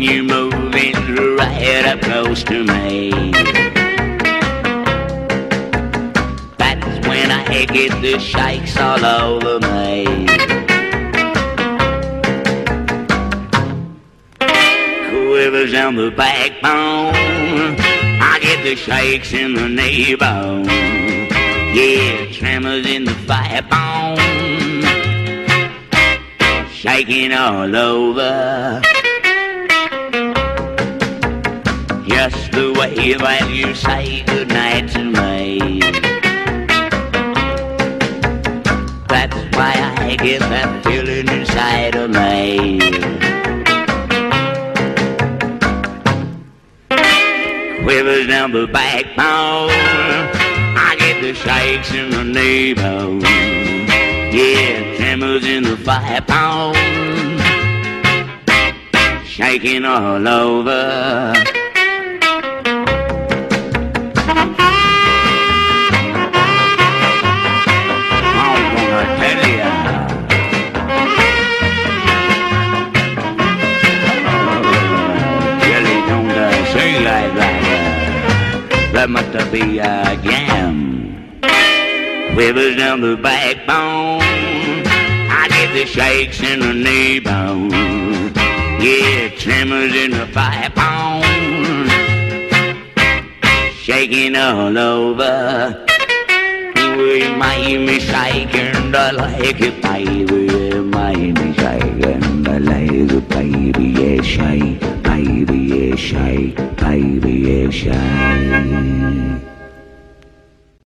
you're moving right up close to me. That's when I get the shakes all over me. Quivers down the backbone, I get the shakes in the knee bone. Yeah, tremors in the firebone, shaking all over. Just the way that you say goodnight to me. That's why I get that feeling inside of me. Quivers down the backbone, I get the shakes in the knee bone. Yeah, tremors in the firebone, shaking all over. I'm gonna tell ya, Jelly don't sing like that. That must be a jam. Quivers down the backbone, I get the shakes in the knee bone. Yeah, tremors in the firebone, shaking all over. You made me shake and I like it, baby. You made me shake and I like it, baby. Yeah, shake, baby. Yeah, shake, baby. Yeah, shake.